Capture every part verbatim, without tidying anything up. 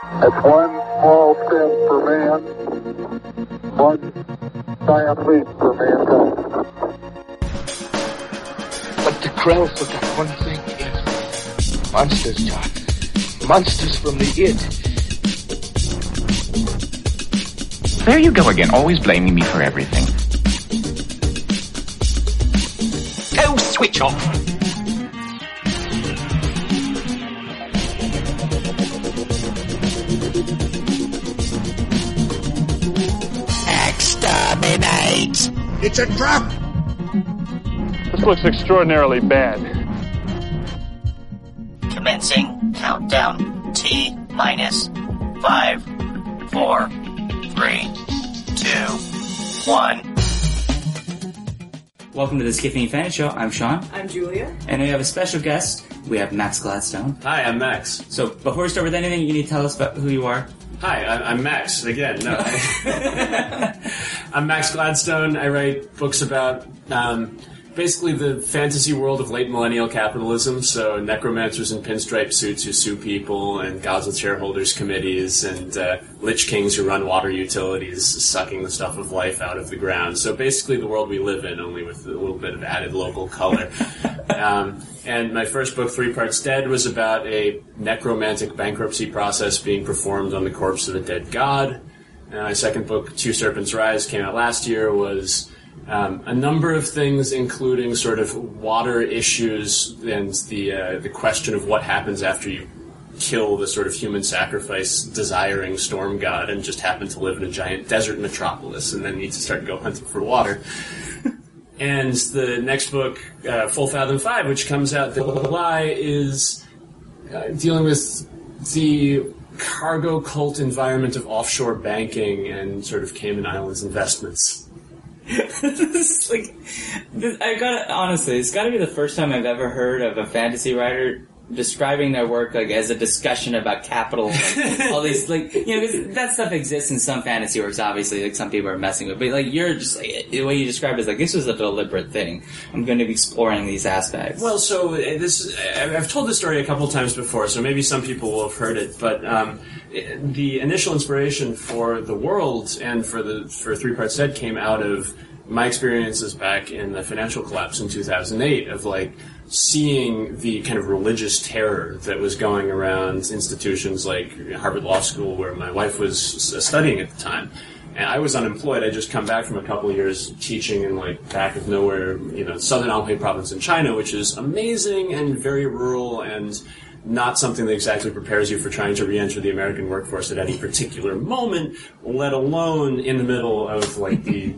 It's one small step for man, one giant leap for mankind. But the Krell forgot one thing is monsters, John. Monsters from the id. There you go again, always blaming me for everything. Go switch off! Exterminate! It's a trap! This looks extraordinarily bad. Commencing countdown. T minus five, four, three, two, one. Welcome to the Skipping Fantasy Show. I'm Sean. I'm Julia. And we have a special guest. We have Max Gladstone. Hi, I'm Max. So before we start with anything, you need to tell us about who you are. Hi, I'm Max. Again, no. I'm Max Gladstone. I write books about um, basically the fantasy world of late millennial capitalism. So necromancers in pinstripe suits who sue people, and gods with shareholders committees, and uh, lich kings who run water utilities, sucking the stuff of life out of the ground. So basically the world we live in, only with a little bit of added local color. Um, and my first book, Three Parts Dead, was about a necromantic bankruptcy process being performed on the corpse of a dead god. And my second book, Two Serpents Rise, came out last year, was um, a number of things, including sort of water issues and the uh, the question of what happens after you kill the sort of human sacrifice desiring storm god and just happen to live in a giant desert metropolis and then need to start go hunting for water. And the next book, uh, Full Fathom five, which comes out in July, is uh, dealing with the cargo cult environment of offshore banking and sort of Cayman Islands investments. This is like, this, I gotta, honestly, it's gotta be the first time I've ever heard of a fantasy writer describing their work like as a discussion about capital and all these, like, you know, 'cause that stuff exists in some fantasy works, obviously, like some people are messing with, but like you're just like, the way you describe it is like, this was a deliberate thing. I'm going to be exploring these aspects. Well, so uh, this, I've told this story a couple times before, so maybe some people will have heard it, but um, the initial inspiration for the world and for the for Three Parts Dead came out of my experiences back in the financial collapse in two thousand eight of like seeing the kind of religious terror that was going around institutions like Harvard Law School, where my wife was studying at the time. And I was unemployed. I'd just come back from a couple of years teaching in like back of nowhere, you know, southern Anhui province in China, which is amazing and very rural and not something that exactly prepares you for trying to re-enter the American workforce at any particular moment, let alone in the middle of like the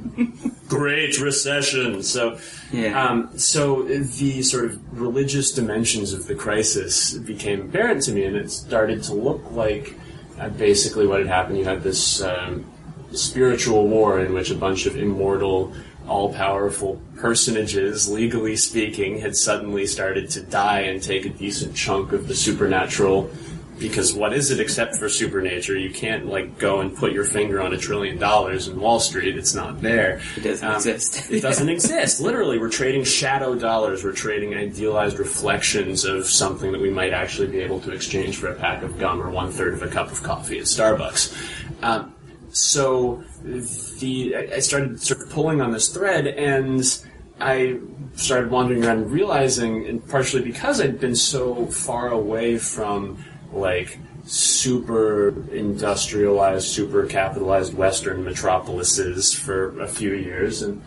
Great Recession. So, yeah. um, so the sort of religious dimensions of the crisis became apparent to me, and it started to look like uh, basically what had happened. You had this um, spiritual war in which a bunch of immortal, all-powerful personages, legally speaking, had suddenly started to die and take a decent chunk of the supernatural, because what is it except for supernature? You can't, like, go and put your finger on a trillion dollars in Wall Street. It's not there. It doesn't um, exist. It doesn't exist. Literally, we're trading shadow dollars. We're trading idealized reflections of something that we might actually be able to exchange for a pack of gum or one-third of a cup of coffee at Starbucks. Um, so the I started sort of pulling on this thread, and I started wandering around and realizing, and partially because I'd been so far away from like super industrialized, super capitalized Western metropolises for a few years, and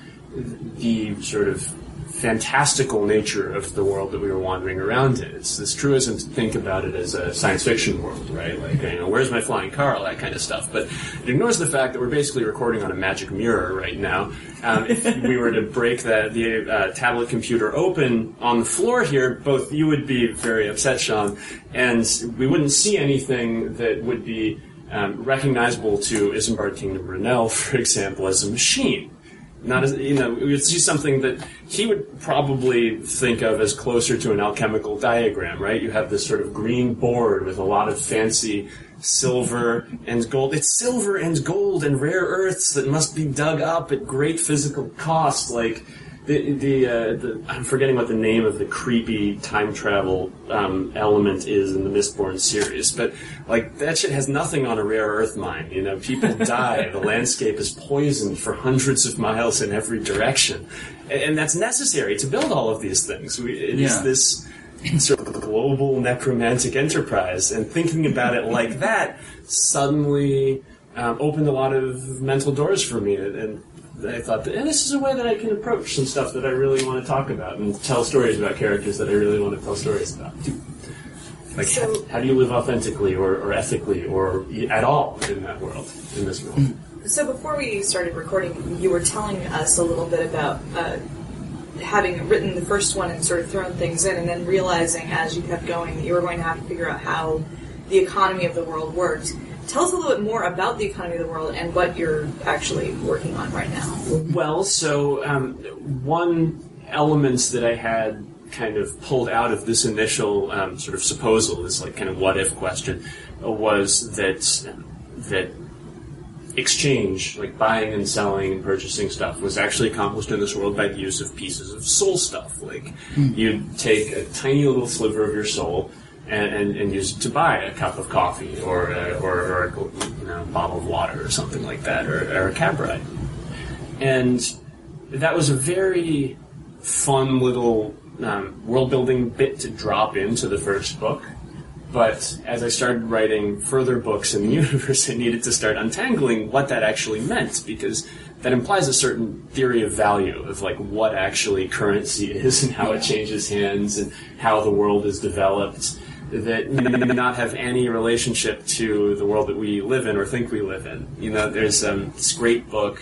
the sort of fantastical nature of the world that we were wandering around in. It's this truism to think about it as a science fiction world, right? Like, you know, where's my flying car, all that kind of stuff. But it ignores the fact that we're basically recording on a magic mirror right now. Um, if we were to break the, the uh, tablet computer open on the floor here, both you would be very upset, Sean, and we wouldn't see anything that would be um, recognizable to Isambard Kingdom Brunel, for example, as a machine. Not as, you know, we would see something that he would probably think of as closer to an alchemical diagram, right? You have this sort of green board with a lot of fancy silver and gold. It's silver and gold and rare earths that must be dug up at great physical cost. Like, The the, uh, the I'm forgetting what the name of the creepy time travel um, element is in the Mistborn series, but like that shit has nothing on a rare Earth mine. You know, people die, the landscape is poisoned for hundreds of miles in every direction, and, and that's necessary to build all of these things. We, it yeah. is this sort of global necromantic enterprise, and thinking about it like that suddenly um, opened a lot of mental doors for me, and I thought that, and this is a way that I can approach some stuff that I really want to talk about and tell stories about characters that I really want to tell stories about. Like, so, how, how do you live authentically or, or ethically or at all in that world, in this world? So before we started recording, you were telling us a little bit about uh, having written the first one and sort of thrown things in, and then realizing as you kept going that you were going to have to figure out how the economy of the world worked. Tell us a little bit more about the economy of the world and what you're actually working on right now. Well, so um, one element that I had kind of pulled out of this initial um, sort of supposal, this like kind of what-if question, was that that exchange, like buying and selling and purchasing stuff, was actually accomplished in this world by the use of pieces of soul stuff. Like, mm. you'd take a tiny little sliver of your soul And, and, and use it to buy a cup of coffee or a, or, or a you know, bottle of water or something like that, or, or a cab ride. And that was a very fun little um, world-building bit to drop into the first book. But as I started writing further books in the universe, I needed to start untangling what that actually meant, because that implies a certain theory of value of like what actually currency is and how it changes hands and how the world is developed, that may not have any relationship to the world that we live in or think we live in. You know, there's um, this great book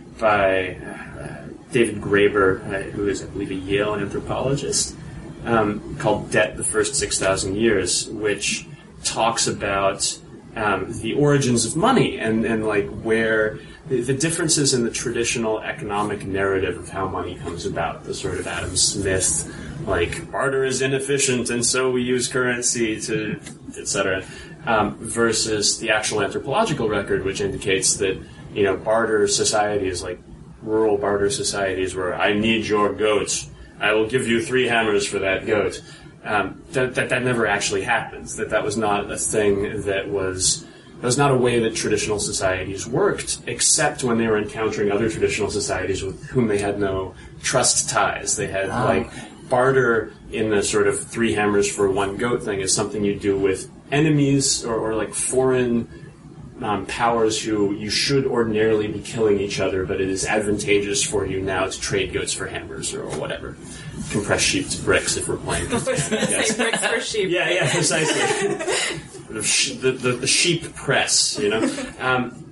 by uh, David Graeber, uh, who is, I believe, a Yale anthropologist, um, called Debt, the First six thousand Years, which talks about um, the origins of money and, and like where the, the differences in the traditional economic narrative of how money comes about, the sort of Adam Smith, like, barter is inefficient, and so we use currency to, et cetera, um, versus the actual anthropological record, which indicates that, you know, barter societies, like rural barter societies where I need your goat, I will give you three hammers for that goat, um, that, that that never actually happens, that that was not a thing that was... That was not a way that traditional societies worked, except when they were encountering other traditional societies with whom they had no trust ties. They had, oh. like... Barter in the sort of three hammers for one goat thing is something you do with enemies or, or like foreign um, powers who you should ordinarily be killing each other, but it is advantageous for you now to trade goats for hammers or whatever. Compress sheep to bricks if we're playing. I was going to say bricks for sheep. Yeah, yeah, precisely. the, the, the sheep press, you know? Um,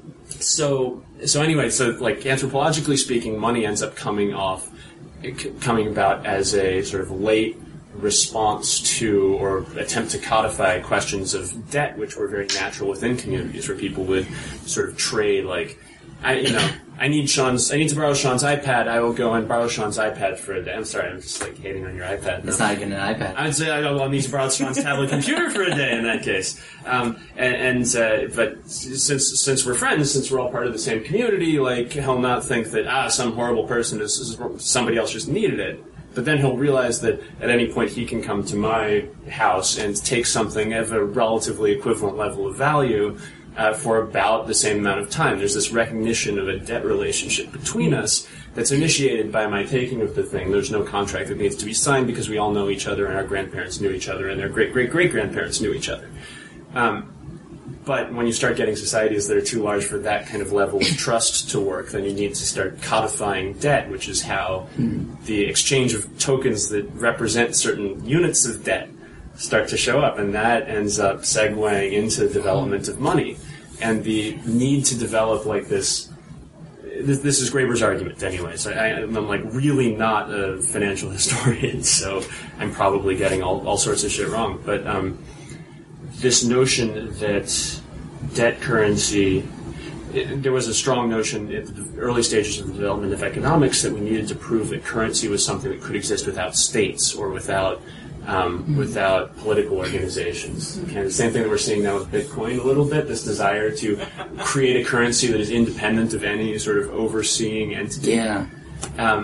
so, so anyway, so like anthropologically speaking, money ends up coming off coming about as a sort of late response to or attempt to codify questions of debt, which were very natural within communities where people would sort of trade, like, I, you know, I need Sean's, I need to borrow Sean's iPad, I will go and borrow Sean's iPad for a day. I'm sorry, I'm just like hating on your iPad. No. It's not even an iPad. I'd say I will need to borrow Sean's tablet computer for a day in that case. Um, and, and uh, but since since we're friends, since we're all part of the same community, like, he'll not think that, ah, some horrible person is, is somebody else just needed it. But then he'll realize that at any point he can come to my house and take something of a relatively equivalent level of value uh, for about the same amount of time. There's this recognition of a debt relationship between us that's initiated by my taking of the thing. There's no contract that needs to be signed because we all know each other and our grandparents knew each other and their great-great-great-grandparents knew each other. Um, But when you start getting societies that are too large for that kind of level of trust to work, then you need to start codifying debt, which is how the exchange of tokens that represent certain units of debt start to show up, and that ends up segueing into the development of money. And the need to develop like this, this, this is Graeber's argument anyways. I, I'm like really not a financial historian, so I'm probably getting all, all sorts of shit wrong. But um, this notion that debt currency, it, there was a strong notion at the early stages of the development of economics that we needed to prove that currency was something that could exist without states or without um, mm-hmm. without political organizations. Okay, the same thing that we're seeing now with Bitcoin a little bit, this desire to create a currency that is independent of any sort of overseeing entity. Yeah. Um,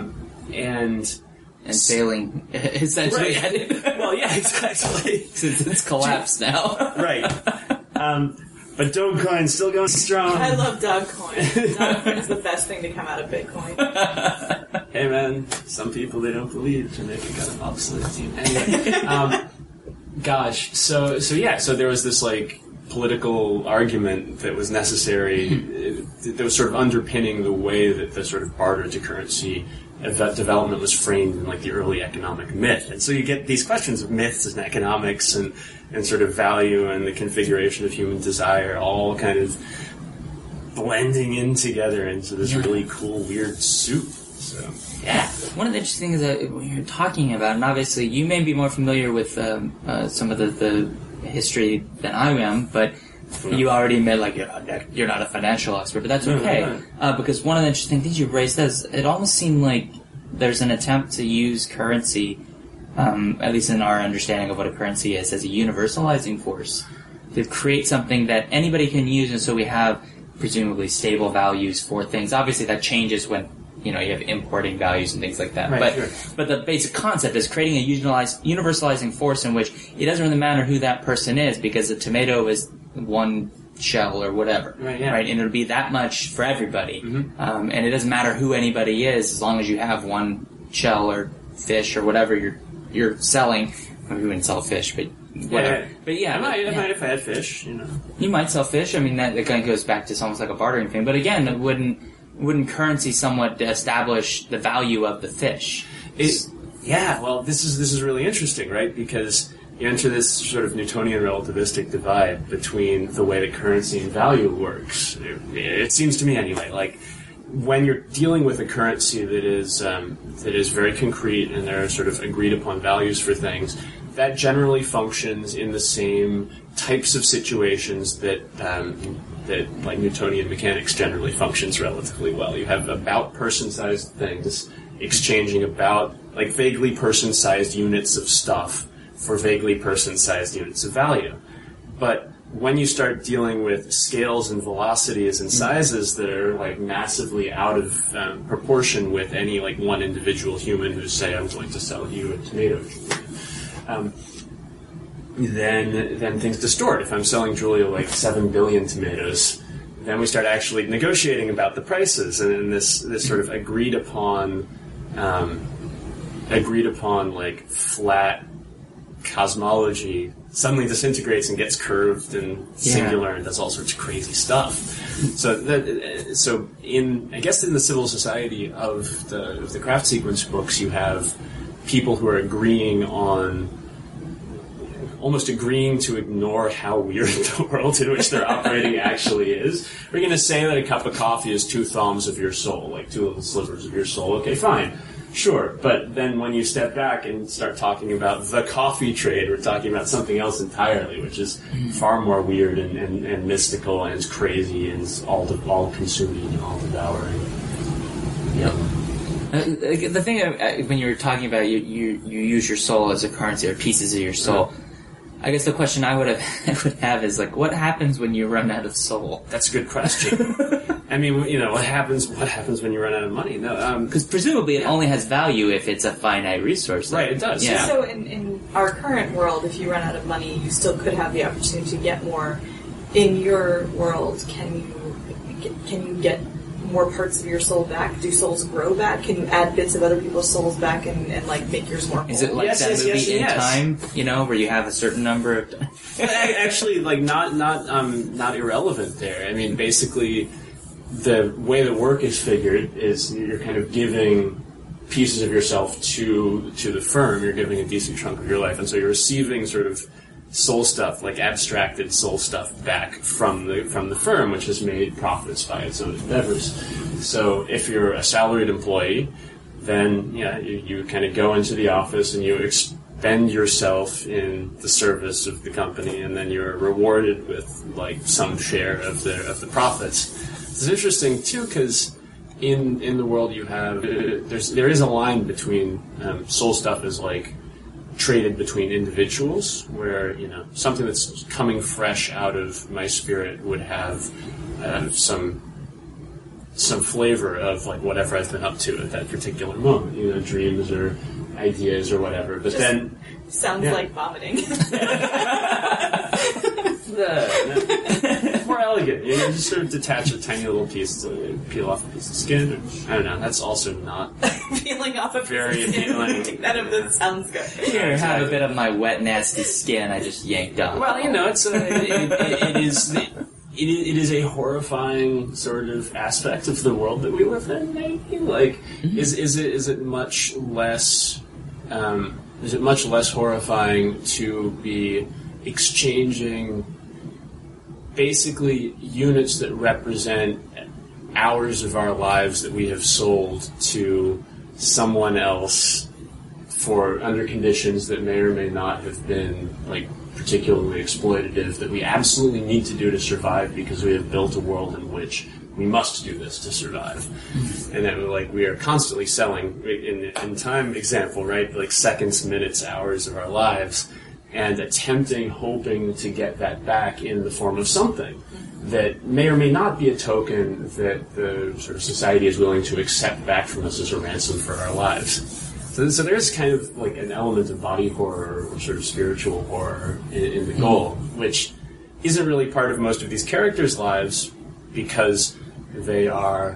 and and failing essentially. Right. Well, yeah, exactly. Since it's collapsed now, right? Um, but Dogecoin still going strong. I love Dogecoin. Dogecoin is the best thing to come out of Bitcoin. Hey man, some people they don't believe to make it kind of obsolete team. Anyway, um, gosh, so so yeah, so there was this like political argument that was necessary, that was sort of underpinning the way that the sort of barter to currency development was framed in like the early economic myth. And so you get these questions of myths and economics and, and sort of value and the configuration of human desire all kind of blending in together into this really cool, weird soup. So yeah, one of the interesting things that when you're talking about, and obviously you may be more familiar with um, uh, some of the, the history than I am, but you already admit like you're not, you're not a financial expert, but that's okay. No, no, no. Uh, because one of the interesting things you raised is it almost seemed like there's an attempt to use currency, um, at least in our understanding of what a currency is, as a universalizing force to create something that anybody can use, and so we have presumably stable values for things. Obviously, that changes when you know you have importing values and things like that. Right, but sure. but the basic concept is creating a universalizing force in which it doesn't really matter who that person is, because a tomato is one shell or whatever, right? Yeah. right? And it'll be that much for everybody, mm-hmm. um, and it doesn't matter who anybody is as long as you have one shell or fish or whatever you're you're selling. I mean, we wouldn't sell fish, but whatever. Yeah. But yeah, I might, yeah. I might if I had fish, you know. You might sell fish. I mean, that, that kind of goes back to it's almost like a bartering thing. But again, it wouldn't wouldn't currency somewhat establish the value of the fish? It, yeah, well, this is this is really interesting, right? Because you enter this sort of Newtonian relativistic divide between the way that currency and value works. It, it seems to me, anyway, like when you're dealing with a currency that is um, that is very concrete and there are sort of agreed upon values for things, that generally functions in the same types of situations that um, that like Newtonian mechanics generally functions relatively well. You have about person-sized things exchanging about like vaguely person-sized units of stuff for vaguely person-sized units of value. But when you start dealing with scales and velocities and sizes that are like massively out of um, proportion with any like one individual human who's say, I'm going to sell you a tomato, um, then then things distort. If I'm selling Julia like seven billion tomatoes, then we start actually negotiating about the prices, and then this this sort of agreed upon um, agreed upon like flat cosmology suddenly disintegrates and gets curved and singular yeah. and does all sorts of crazy stuff. So that so in I guess in the civil society of the of the craft sequence books, you have people who are agreeing on almost agreeing to ignore how weird the world in which they're operating actually is. We're going to say that a cup of coffee is two thumbs of your soul, like two little slivers of your soul. Okay, fine. Sure. But then when you step back and start talking about the coffee trade, we're talking about something else entirely, which is far more weird and, and, and mystical and crazy and all de- all consuming and all devouring. Yep. Uh, the thing uh, when you were talking about you, you you use your soul as a currency or pieces of your soul. Uh-huh. I guess the question I would have I would have is like, what happens when you run out of soul? That's a good question. I mean, you know, what happens? What happens when you run out of money? No, because um, presumably it only has value if it's a finite resource. Right, it does. Yeah. So in, in our current world, if you run out of money, you still could have the opportunity to get more. In your world, can you can you get more parts of your soul back? Do souls grow back? Can you add bits of other people's souls back and, and like make yours more whole? Is it like yes, that yes, movie yes, In yes. Time, you know, where you have a certain number of... Actually, like, not not um, not irrelevant there. I mean, basically, the way the work is figured is you're kind of giving pieces of yourself to to the firm. You're giving a decent chunk of your life, and so you're receiving sort of soul stuff, like abstracted soul stuff, back from the from the firm, which has made profits by its own endeavors. So if you're a salaried employee, then yeah, you, you kind of go into the office and you expend yourself in the service of the company, and then you're rewarded with like some share of the of the profits. It's interesting too because in in the world you have there's there is a line between um, soul stuff is like traded between individuals, where you know something that's coming fresh out of my spirit would have uh, some some flavor of like whatever I've been up to at that particular moment, you know, dreams or ideas or whatever. But Just then sounds yeah. like vomiting. It's more elegant. You just sort of detach a tiny little piece, to peel off a piece of skin. Or, I don't know. That's also not Peeling off a very piece of skin. appealing. None of this sounds good. Here, have a bit of my wet, nasty skin I just yanked off. Well, you know, it's a, it, it, it is it, it is a horrifying sort of aspect of the world that we live in. Maybe like mm-hmm. is is it is it much less um, is it much less horrifying to be exchanging basically units that represent hours of our lives that we have sold to someone else for under conditions that may or may not have been like particularly exploitative, that we absolutely need to do to survive because we have built a world in which we must do this to survive. And that like we are constantly selling in in time example, right? Like seconds, minutes, hours of our lives, and attempting, hoping to get that back in the form of something that may or may not be a token that the sort of society is willing to accept back from us as a ransom for our lives. So, so there's kind of like an element of body horror or sort of spiritual horror in, in the goal, which isn't really part of most of these characters' lives because they are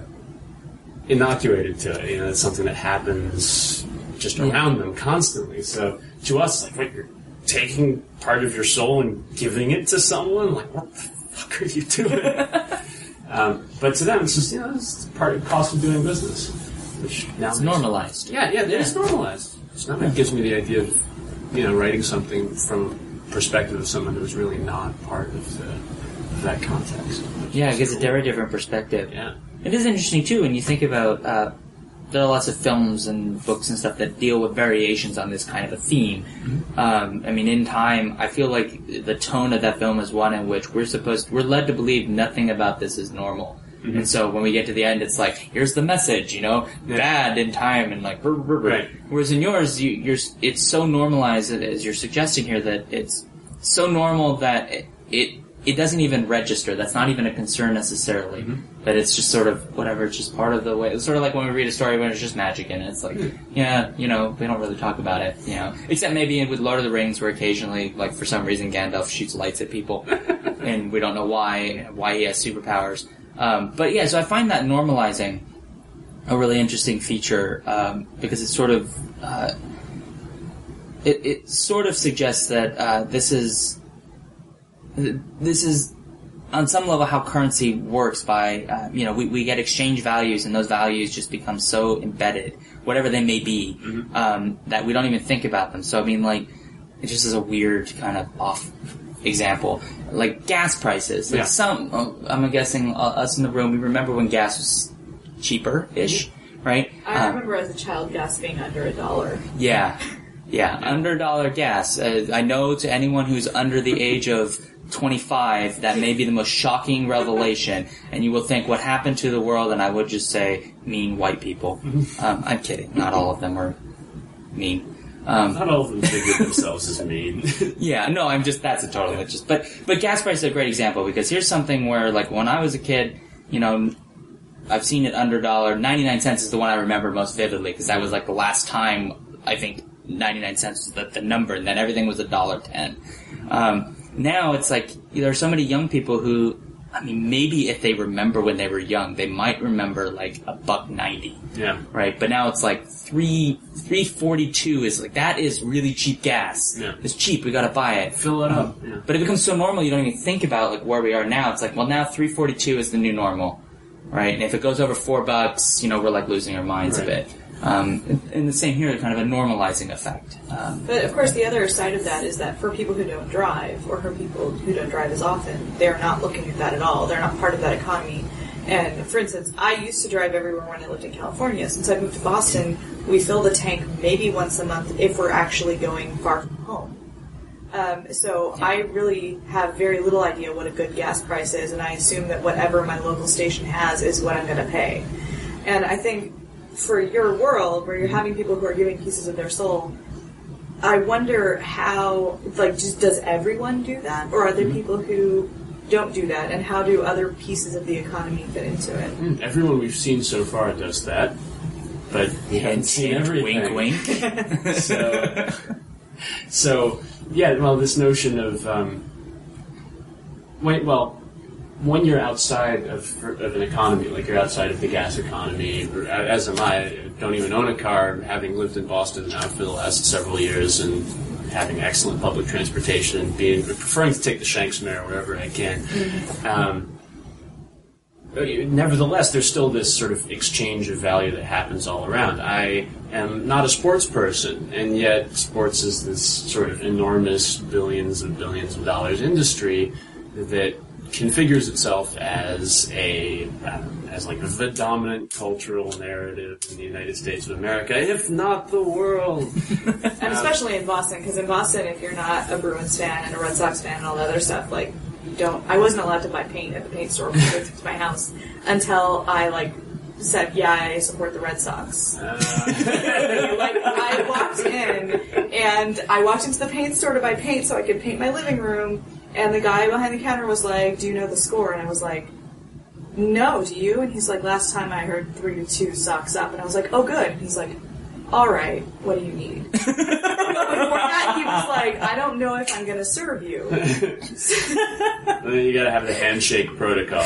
inoculated to it. You know, it's something that happens just around them constantly. So to us, like, wait, you're taking part of your soul and giving it to someone? Like, what the fuck are you doing? um, but to them, it's just, you know, it's part of the cost of doing business. Which now it's normalized. Yeah, yeah, it's normalized. So now it gives me the idea of, you know, writing something from the perspective of someone who was really not part of, the, of that context. Yeah, it gives a very different perspective. Yeah. It is interesting, too, when you think about, uh, there are lots of films and books and stuff that deal with variations on this kind of a theme. Mm-hmm. Um, I mean, in time, I feel like the tone of that film is one in which we're supposed, we're led to believe nothing about this is normal. Mm-hmm. And so when we get to the end, it's like, here's the message, you know, yeah. bad in time and like, brr, brr, brr. Right. Whereas in yours, you, you're, it's so normalized, as you're suggesting here, that it's so normal that it, it, it doesn't even register. That's not even a concern necessarily. Mm-hmm. But it's just sort of, whatever, it's just part of the way. It's sort of like when we read a story when there's just magic in it. It's like, mm-hmm. yeah, you know, we don't really talk about it, you know. Except maybe with Lord of the Rings where occasionally, like for some reason, Gandalf shoots lights at people. And we don't know why, why he has superpowers. Um, but yeah, so I find that normalizing a really interesting feature, um, because it sort of, uh, it, it sort of suggests that, uh, this is, this is, on some level, how currency works by, uh, you know, we, we get exchange values and those values just become so embedded, whatever they may be, mm-hmm. um, that we don't even think about them. So, I mean, like, it just is a weird kind of off example. Like gas prices. Like yeah. some, I'm guessing uh, us in the room, we remember when gas was cheaper-ish, right? I um, remember as a child gas being under a dollar. Yeah. Yeah, under a dollar gas. Uh, I know to anyone who's under the age of twenty-five, that may be the most shocking revelation, and you will think, what happened to the world? And I would just say, mean white people. Um, I'm kidding. Not all of them were mean. Um, Not all of them figure themselves as mean. Yeah, no, I'm just, that's a total, just, but, but gas prices are a great example, because here's something where, like, when I was a kid, you know, I've seen it under a dollar, ninety-nine cents is the one I remember most vividly, because that was, like, the last time, I think, ninety-nine cents was the, the number, and then everything was a dollar ten. Um, now it's like, there are so many young people who, I mean, maybe if they remember when they were young, they might remember, like, a buck ninety. Yeah. Right? But now it's like three, three forty-two is like, that is really cheap gas. Yeah. It's cheap, we gotta buy it. Fill it um, up. Yeah. But it becomes so normal you don't even think about, like, where we are now. It's like, well, now three forty-two is the new normal. Right? And if it goes over four bucks, you know, we're, like, losing our minds right. a bit. Um, and the same here, kind of a normalizing effect. Um, but of course, the other side of that is that for people who don't drive, or for people who don't drive as often, they're not looking at that at all. They're not part of that economy. And for instance, I used to drive everywhere when I lived in California. Since I moved to Boston, we fill the tank maybe once a month if we're actually going far from home. Um, so I really have very little idea what a good gas price is, and I assume that whatever my local station has is what I'm going to pay. And I think for your world, where you're having people who are giving pieces of their soul, I wonder how, like, just does everyone do that? Or are there people who don't do that, and how do other pieces of the economy fit into it? Mm, everyone we've seen so far does that, but we haven't seen everything. Wink, wink. so, so, yeah, well, this notion of, um, wait, well, when you're outside of, of an economy, like you're outside of the gas economy, or, as am I, I don't even own a car, having lived in Boston now for the last several years and having excellent public transportation and being preferring to take the Shanksmere wherever I can. Um, nevertheless, there's still this sort of exchange of value that happens all around. I am not a sports person, and yet sports is this sort of enormous billions and billions of dollars industry that configures itself as a um, as like the dominant cultural narrative in the United States of America, if not the world. And especially in Boston, because in Boston, if you're not a Bruins fan and a Red Sox fan and all that other stuff, like, you don't. I wasn't allowed to buy paint at the paint store when I moved to my house until I like said, yeah, I support the Red Sox. Uh. Like, I walked in, and I walked into the paint store to buy paint so I could paint my living room, and the guy behind the counter was like, do you know the score? And I was like, no, do you? And he's like, last time I heard three to two, Sox up. And I was like, oh, good. And he's like, all right, what do you need? Before that, he was like, I don't know if I'm going to serve you. You gotta have the handshake protocol.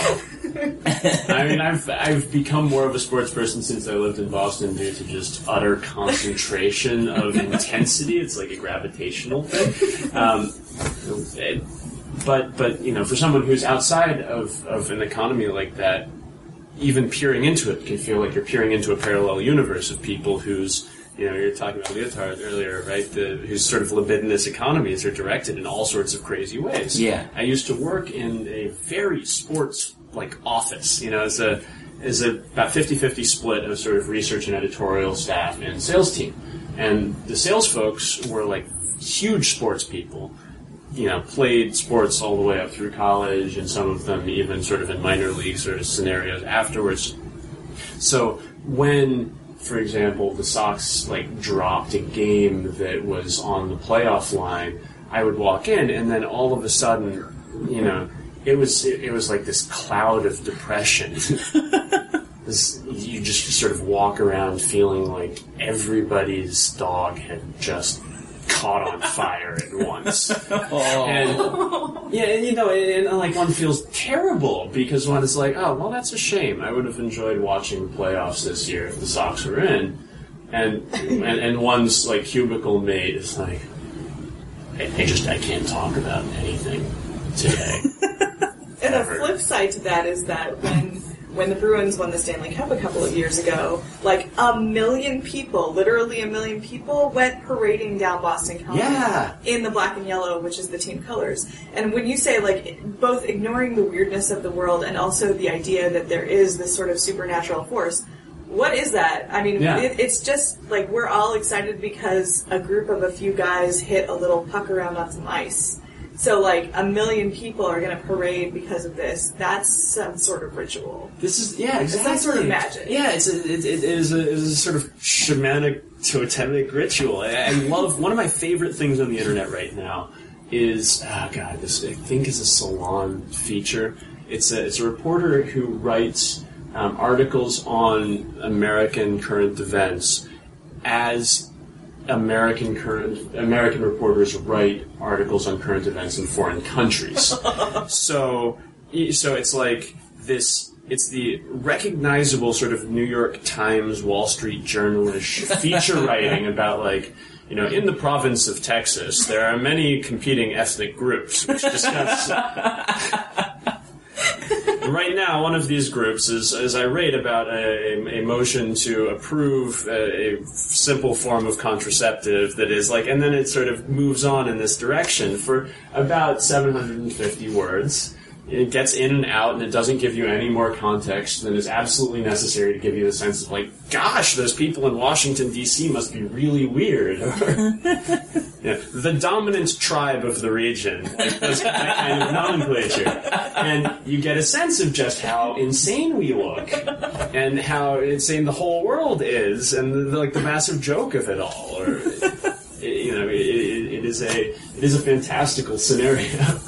I mean, I've I've become more of a sports person since I lived in Boston due to just utter concentration of intensity. It's like a gravitational thing. Um, it, but but you know, for someone who's outside of, of an economy like that, even peering into it can feel like you're peering into a parallel universe of people whose, you know, you're talking about Leotard earlier, right? The, whose sort of libidinous economies are directed in all sorts of crazy ways. Yeah. I used to work in a very sports-like office, you know, as a as a about fifty-fifty split of sort of research and editorial staff and sales team. And the sales folks were like huge sports people. You know, played sports all the way up through college, and some of them even sort of in minor league sort of scenarios afterwards. So when, for example, the Sox like dropped a game that was on the playoff line, I would walk in, and then all of a sudden, you know, it was it, it was like this cloud of depression. This, you just sort of walk around feeling like everybody's dog had just caught on fire at once. Oh. And yeah, and, you know, and, and like one feels terrible because one is like, oh, well, that's a shame. I would have enjoyed watching the playoffs this year if the Sox were in. And and, and one's like cubicle mate is like, I, I just I can't talk about anything today. And the flip side to that is that when when the Bruins won the Stanley Cup a couple of years ago, like a million people, literally a million people, went parading down Boston Common yeah. in the black and yellow, which is the team colors. And when you say, like, both ignoring the weirdness of the world and also the idea that there is this sort of supernatural force, what is that? I mean, yeah. it, it's just, like, we're all excited because a group of a few guys hit a little puck around on some ice. So, like, a million people are going to parade because of this. That's some sort of ritual. This is, yeah, exactly. It's some sort of magic. Yeah, it's a, it, it, is a, it is a sort of shamanic, totemic ritual. I, I love, one of my favorite things on the internet right now is, oh god, this, I think is a Salon feature. It's a, it's a reporter who writes um, articles on American current events as American current American reporters write articles on current events in foreign countries. so, so it's like this. It's the recognizable sort of New York Times, Wall Street Journal-ish feature writing about, like, you know, in the province of Texas, there are many competing ethnic groups which discuss. Right now, one of these groups is, is irate about a, a motion to approve a, a simple form of contraceptive that is like, and then it sort of moves on in this direction for about seven hundred fifty words. It gets in and out, and it doesn't give you any more context than is absolutely necessary to give you the sense of, like, gosh, those people in Washington, D C must be really weird. Yeah, the dominant tribe of the region, like that kind of nomenclature. And you get a sense of just how insane we look, and how insane the whole world is, and the, like the massive joke of it all. Or, it, you know, it, it, it is a it is a fantastical scenario.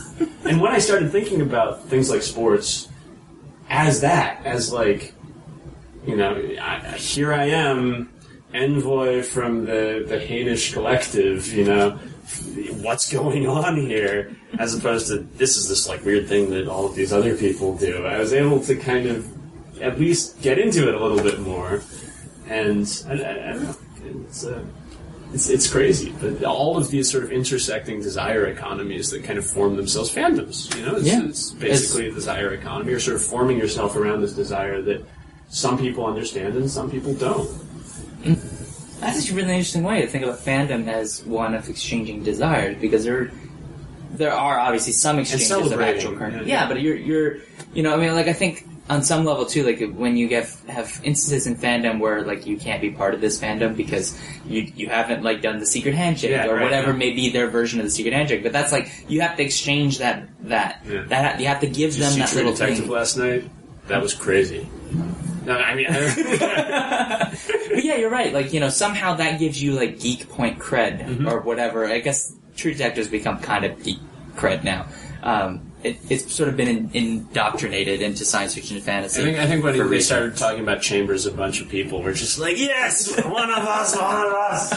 and when I started thinking about things like sports as that, as like, you know, I, here I am, envoy from the, the Hainish collective, you know, what's going on here? As opposed to, this is this like weird thing that all of these other people do. I was able to kind of at least get into it a little bit more. And I, I, I don't know, it's, uh, it's, it's crazy. But all of these sort of intersecting desire economies that kind of form themselves fandoms, you know, it's, yeah. it's basically it's, a desire economy, or sort of forming yourself around this desire that some people understand and some people don't. That's just a really interesting way to think about fandom as one of exchanging desires, because there, there are obviously some exchanges of actual currency. Yeah, yeah, but you're, you're, you know, I mean, like I think on some level too, like when you get have instances in fandom where like you can't be part of this fandom because you you haven't like done the secret handshake yeah, or right, whatever yeah. may be their version of the secret handshake. But that's like you have to exchange that that yeah. that you have to give Did them you that see little True Detective thing. last night? That was crazy. No, I mean, I but yeah, you're right. Like, you know, somehow that gives you like geek point cred mm-hmm. or whatever. I guess True Detectives become kind of geek cred now. Um, it, it's sort of been in, indoctrinated into science fiction and fantasy. I think, I think when we reasons. started talking about Chambers, a bunch of people were just like, yes, one of us, one of us.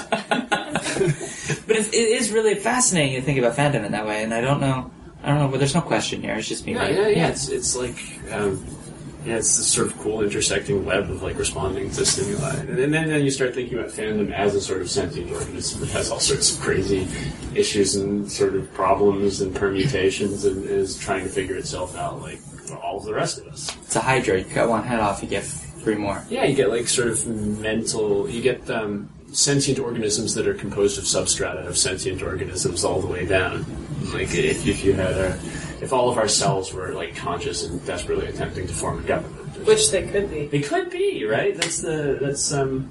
But it, it is really fascinating to think about fandom in that way, and I don't know, I don't know, but there's no question here. It's just me. Yeah, right? yeah, yeah. It's, it's like, um, yeah, it's this sort of cool intersecting web of like responding to stimuli, and then, then you start thinking about fandom as a sort of sentient organism that has all sorts of crazy issues and sort of problems and permutations, and is trying to figure itself out like all of the rest of us. It's a Hydra. You cut one head off, you get three more. Yeah, you get like sort of mental. You get um, sentient organisms that are composed of substrata of sentient organisms all the way down. Like if, if you had a. If all of our cells were like conscious and desperately attempting to form a government, which they could be, they could be, right? That's the that's um,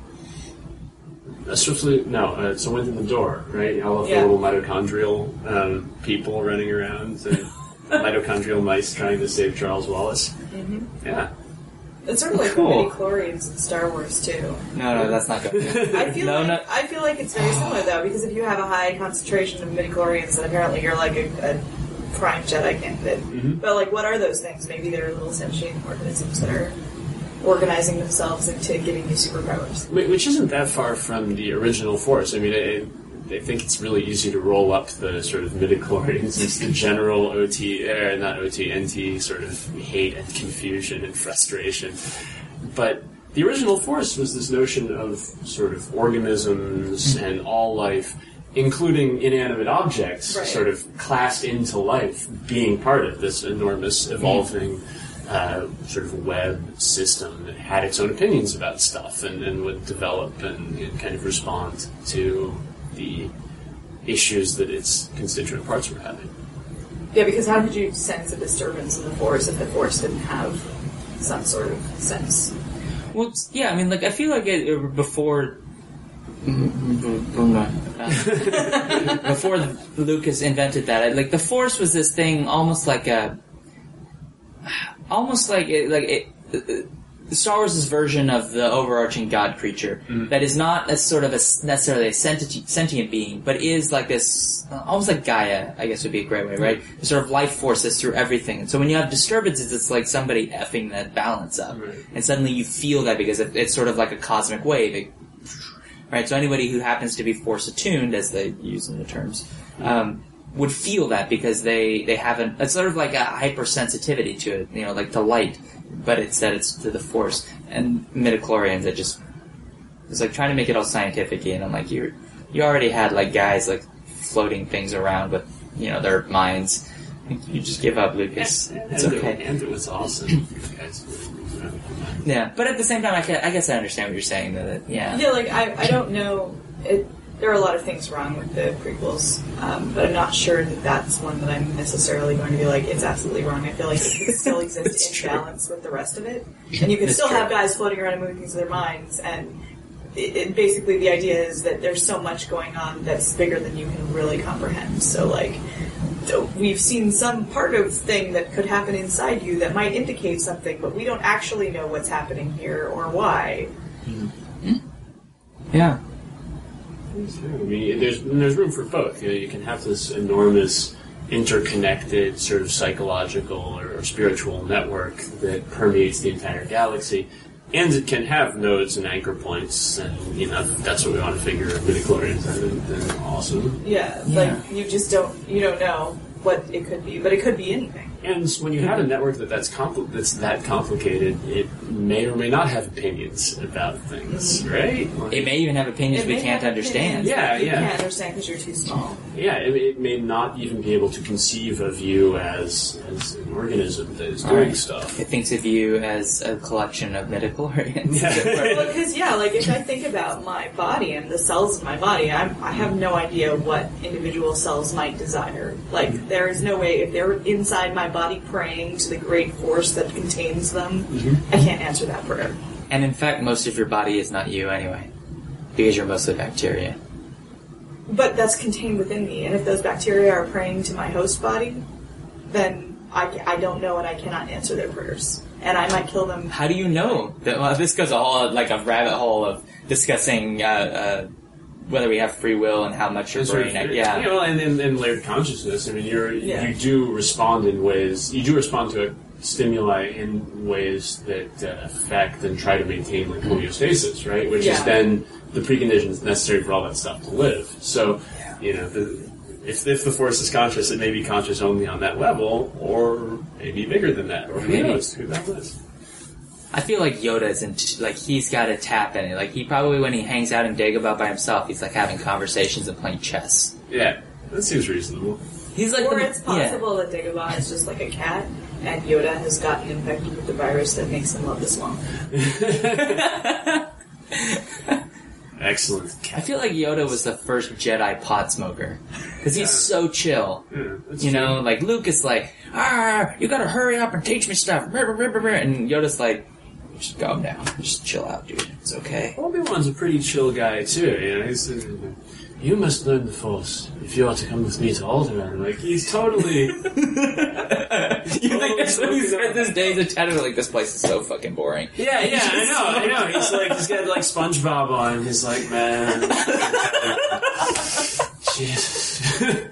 a swiftly no, uh, it's a wind in the door, right? All of yeah. the little mitochondrial um, people running around, and mitochondrial mice trying to save Charles Wallace. Mm-hmm. Yeah, it's sort of like cool. the midi-chlorians in Star Wars too. No, no, that's not good. I feel no, like no. I feel like it's very similar though, because if you have a high concentration of midi-chlorians, then apparently you're like a, a prime Jedi candidate. Mm-hmm. But like, what are those things? Maybe they're little sentient organisms that are organizing themselves into giving you superpowers. Which isn't that far from the original Force. I mean, I, I think it's really easy to roll up the sort of midichlorians. It's the general O T, er, not O T, N T sort of hate and confusion and frustration. But the original Force was this notion of sort of organisms and all life, including inanimate objects, right. sort of classed into life, being part of this enormous, evolving uh, sort of web system that had its own opinions about stuff and, and would develop and, and kind of respond to the issues that its constituent parts were having. Yeah, because how could you sense a disturbance in the Force if the Force didn't have some sort of sense? Well, yeah, I mean, like, I feel like it, it before... Uh, before Lucas invented that, like the Force was this thing, almost like a, almost like it, like it, uh, Star Wars' version of the overarching god creature mm. that is not as sort of a necessarily a sentient, sentient being, but is like this, uh, almost like Gaia, I guess would be a great way, right? Mm. Sort of life forces through everything. And so when you have disturbances, it's like somebody effing that balance up, right. And suddenly you feel that because it, it's sort of like a cosmic wave. It, Right, so anybody who happens to be force attuned, as they use in the terms, um, would feel that because they, they haven't. It's sort of like a hypersensitivity to it, you know, like to light, but instead it's to the force. And midichlorians, it just it's like trying to make it all scientific, and I'm like, you you already had like guys like floating things around with you know their minds. You just give up, Lucas. And, it's and okay. It, and it was awesome. Yeah, but at the same time, I, can, I guess I understand what you're saying. That it, yeah, yeah, like I, I don't know. It, there are a lot of things wrong with the prequels, um, but I'm not sure that that's one that I'm necessarily going to be like, it's absolutely wrong. I feel like it could still exist in true. balance with the rest of it, and you can It's still true. have guys floating around and moving things with their minds. And it, it, basically, the idea is that there's so much going on that's bigger than you can really comprehend. So, like. We've seen some part of thing that could happen inside you that might indicate something, but we don't actually know what's happening here or why. Mm-hmm. Yeah. I mean, there's there's room for both. You know, you can have this enormous interconnected sort of psychological or, or spiritual network that permeates the entire galaxy. And it can have nodes and anchor points, and, you know, that's what we want to figure midichlorians are, then, then awesome. Yeah, Yeah. like, you just don't, you don't know what it could be, but it could be anything. And when you have a network that that's, compl- that's that complicated, it may or may not have opinions about things, Mm-hmm. right? Like, It may even have opinions It we may can't have understand. opinions, Yeah, but you yeah. can't understand because you're too small. yeah, it, it may not even be able to conceive of you as, as an organism that is doing Right. stuff. It thinks of you as a collection of midichlorians. Well, because, yeah, like, if I think about my body and the cells in my body, I'm, I have no idea what individual cells might desire. Like, there is no way, if they're inside my body praying to the great force that contains them, Mm-hmm. I can't answer that prayer. And in fact, most of your body is not you anyway, because you're mostly bacteria. But that's contained within me, and if those bacteria are praying to my host body, then I, ca- I don't know and I cannot answer their prayers. And I might kill them. How do you know? That, well, this goes a whole, like a rabbit hole of discussing uh, uh, whether we have free will and how much your That's brain... right. Yeah. You know, and, and, and layered consciousness. I mean, you're Yeah. you do respond in ways. You do respond to stimuli in ways that uh, affect and try to maintain like homeostasis, right? Which Yeah. is then the preconditions necessary for all that stuff to live. So, you know, the, if if the force is conscious, it may be conscious only on that level, or maybe bigger than that, or who Maybe. knows? Who knows? I feel like Yoda isn't, like, he's got to tap in it. Like, he probably, when he hangs out in Dagobah by himself, he's, like, having conversations and playing chess. Yeah, that seems reasonable. He's like Or the, it's possible that Dagobah is just like a cat, and Yoda has gotten infected with the virus that makes him love the swamp. Excellent. I feel like Yoda was the first Jedi pot smoker. Because he's so chill. Yeah, that's You true. know, like, Luke is like, ah, you gotta hurry up and teach me stuff. And Yoda's like, just calm down. Just chill out, dude. It's okay. Obi-Wan's a pretty chill guy too. You know, he's, uh, you must learn the Force if you are to come with me to Alderaan. Like, he's totally. You think that's what he spent his days attending? Like, this place is so fucking boring. Yeah, yeah, I know, I know. He's like, he's got like SpongeBob on. He's like, man, Jesus.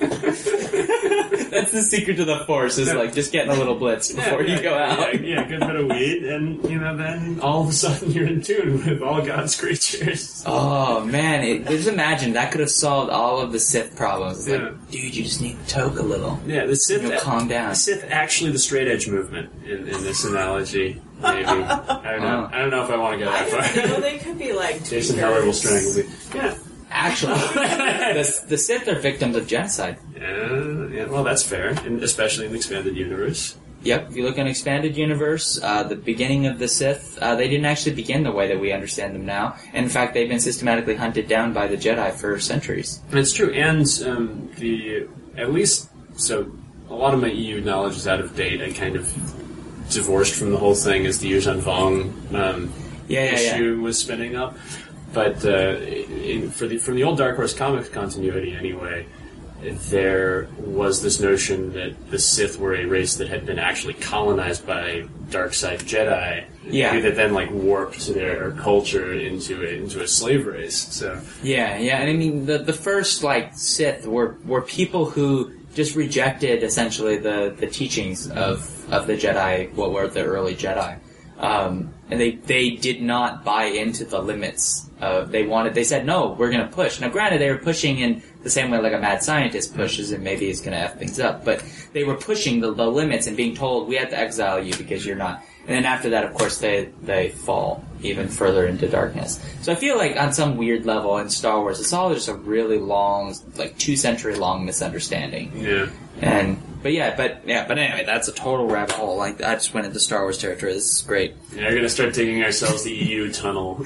That's the secret to the Force, is like just getting a little blitz before yeah, you go yeah, out. Yeah, yeah, good bit of weed, and you know, then all of a sudden you're in tune with all God's creatures. Oh man, it, just imagine that could have solved all of the Sith problems. It's Yeah. like, dude, you just need to toke a little. Yeah, the Sith. You'll calm down. The Sith actually the straight edge movement in, in this analogy. Maybe I don't know. Oh. I don't know if I want to go I that don't far. know, they could be like Jason tweakers. Heller will strangle me. Yeah. Actually, the, the Sith are victims of genocide. Yeah, yeah, well, that's fair, and especially in the expanded universe. Yep, if you look in Expanded Universe, uh, the beginning of the Sith, uh, they didn't actually begin the way that we understand them now. And in fact, they've been systematically hunted down by the Jedi for centuries. That's true, and um, the at least so a lot of my E U knowledge is out of date. I kind of divorced from the whole thing as the Yuuzhan Vong um, Yeah, yeah, yeah. issue was spinning up. But uh, in, for the from the old Dark Horse comics continuity, anyway, there was this notion that the Sith were a race that had been actually colonized by dark side Jedi, Yeah. that then like warped their culture into a, into a slave race. So Yeah, yeah, and I mean, the the first, like, Sith were, were people who just rejected, essentially, the, the teachings of, of the Jedi, what were the early Jedi. Um, and they, they did not buy into the limits of, they wanted, they said, no, we're gonna push. Now granted, they were pushing in the same way like a mad scientist pushes and maybe is gonna F things up, but they were pushing the, the limits and being told, we have to exile you because you're not. And then after that, of course, they, they fall even further into darkness. So I feel like on some weird level in Star Wars, it's all just a really long, like two century long misunderstanding. yeah. And, but yeah, but, yeah, but anyway, that's a total rabbit hole. Like, I just went into Star Wars territory. This is great. Yeah, we're gonna start digging ourselves the E U tunnel.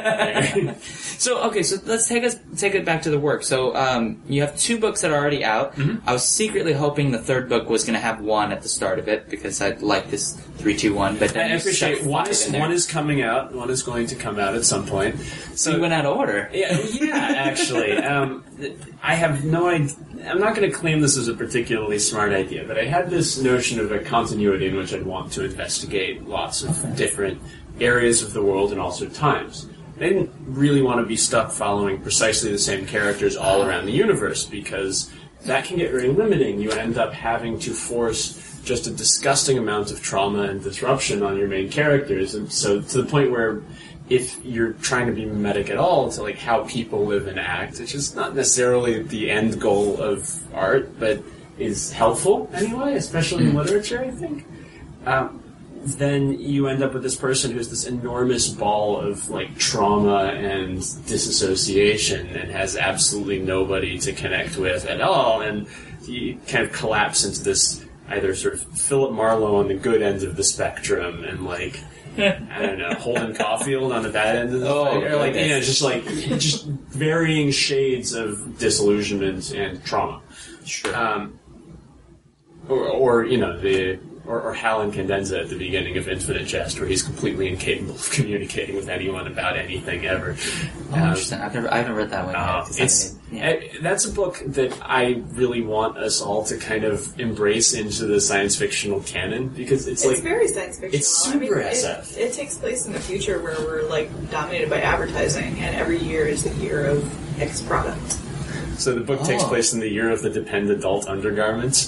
So, okay, so let's take us, take it back to the work. So, um, you have two books that are already out. Mm-hmm. I was secretly hoping the third book was gonna have one at the start of it, because I like this three, two, one, but then I you appreciate stuck one five is in there. one is coming out, one is going to come out at some point. So you went out of order. Yeah, yeah, actually. Um, I have no idea. I'm not going to claim this is a particularly smart idea, but I had this notion of a continuity in which I'd want to investigate lots of different areas of the world and also times. I didn't really want to be stuck following precisely the same characters all around the universe, because that can get very limiting. You end up having to force just a disgusting amount of trauma and disruption on your main characters, and so to the point where if you're trying to be mimetic at all to like how people live and act, which is not necessarily the end goal of art, but is helpful anyway, especially in literature, I think, um, then you end up with this person who's this enormous ball of like trauma and disassociation and has absolutely nobody to connect with at all, and you kind of collapse into this either sort of Philip Marlowe on the good end of the spectrum and like I don't know, Holden Caulfield on the bad end of the oh, thing. Or like, you know, just like just varying shades of disillusionment and trauma. Sure. Um, or, or you know, the or, or Hal Incandenza at the beginning of Infinite Jest, where he's completely incapable of communicating with anyone about anything ever. Oh, um, interesting. I've never, I haven't read that one uh, yet. It's, yeah. I, that's a book that I really want us all to kind of embrace into the science fictional canon, because it's, it's like... It's very science fictional. It's super I mean, S F. It, it takes place in the future where we're, like, dominated by advertising, and every year is the year of X product. So the book oh. takes place in the year of the Depend Adult Undergarments.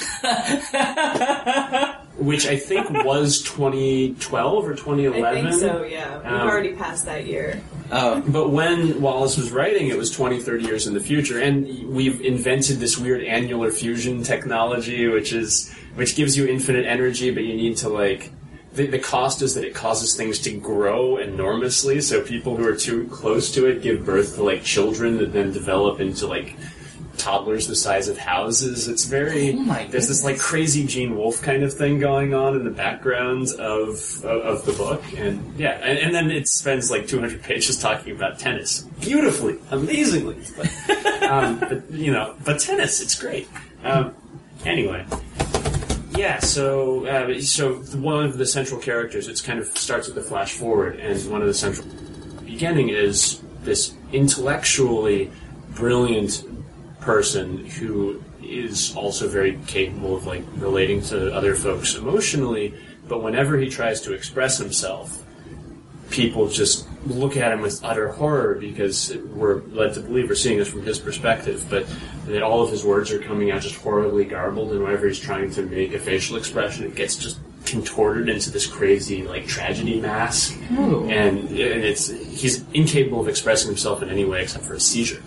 Which I think was twenty twelve or twenty eleven. I think so, yeah. We've um, already passed that year. Uh, but when Wallace was writing, it was twenty, thirty years in the future, and we've invented this weird annular fusion technology, which is which gives you infinite energy, but you need to, like... The, the cost is that it causes things to grow enormously, so people who are too close to it give birth to, like, children that then develop into, like... toddlers the size of houses. It's very... Oh my there's this like crazy Gene Wolfe kind of thing going on in the background of of, of the book, and yeah, and, and then it spends like two hundred pages talking about tennis, beautifully, amazingly. But, um, but you know, but tennis, it's great. Um, anyway, yeah. So uh, so one of the central characters, it's kind of starts with the flash forward, and one of the central beginning is this intellectually brilliant person who is also very capable of like relating to other folks emotionally, but whenever he tries to express himself, people just look at him with utter horror because we're led to believe we're seeing this from his perspective, but that all of his words are coming out just horribly garbled, and whenever he's trying to make a facial expression, it gets just contorted into this crazy like tragedy mask. Ooh. and and it's he's incapable of expressing himself in any way except for a seizure.